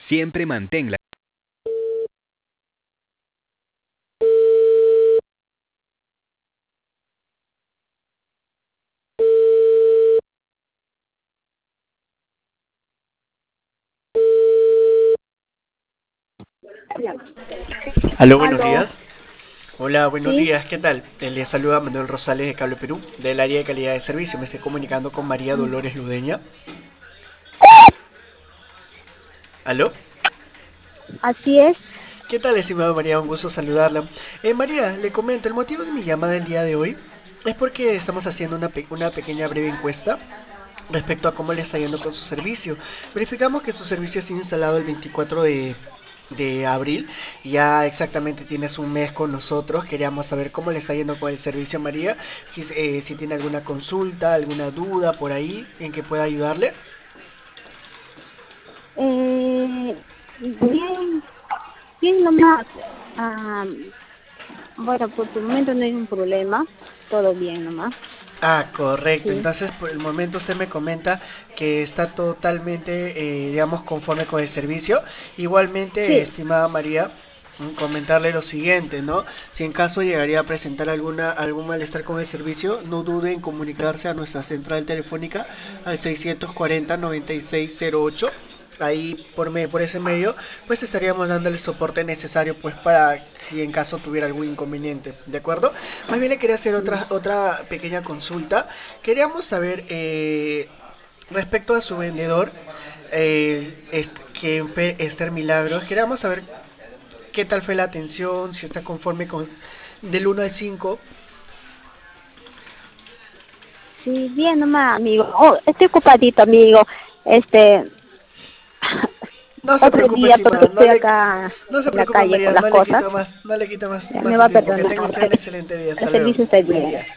Siempre manténla. Aló, buenos Aló, días. Hola, buenos sí, días, ¿qué tal? Les saluda Manuel Rosales de Cable Perú, del área de calidad de servicio. Me estoy comunicando con María Dolores Ludeña. ¿Aló? así es. ¿Qué tal, estimada María? Un gusto saludarla. María, le comento, el motivo de mi llamada el día de hoy es porque estamos haciendo una pequeña breve encuesta respecto a cómo le está yendo con su servicio. Verificamos que su servicio ha sido instalado el 24 de abril, ya exactamente tienes un mes con nosotros. Queríamos saber cómo le está yendo con el servicio, María, si tiene alguna consulta, alguna duda por ahí en que pueda ayudarle. Bien, bien nomás. Ah, bueno, por tu momento no hay un problema, todo bien nomás. Ah, correcto. Sí, Entonces, por el momento usted me comenta que está totalmente, digamos, conforme con el servicio. Igualmente, sí. estimada María, comentarle lo siguiente, ¿no? Si en caso llegaría a presentar algún malestar con el servicio, no dude en comunicarse a nuestra central telefónica al 640-9608. Ahí por ese medio pues estaríamos dando el soporte necesario pues para si en caso tuviera algún inconveniente, ¿de acuerdo? Más bien le quería hacer Mm. otra pequeña consulta. Queríamos saber respecto a su vendedor, que fue Esther Milagros. Queríamos saber qué tal fue la atención, si está conforme con del 1 al 5. Sí, bien nomás, amigo. Oh, estoy ocupadito, amigo. Este, No se otro preocupe, día, porque estimada, estoy acá no se en la preocupe, calle con María, las no le cosas. quito más, no le quito más, Ya más me su va a tiempo. Que perdonar. tenga usted un excelente día. Hasta El luego. servicio está Buen bien. día.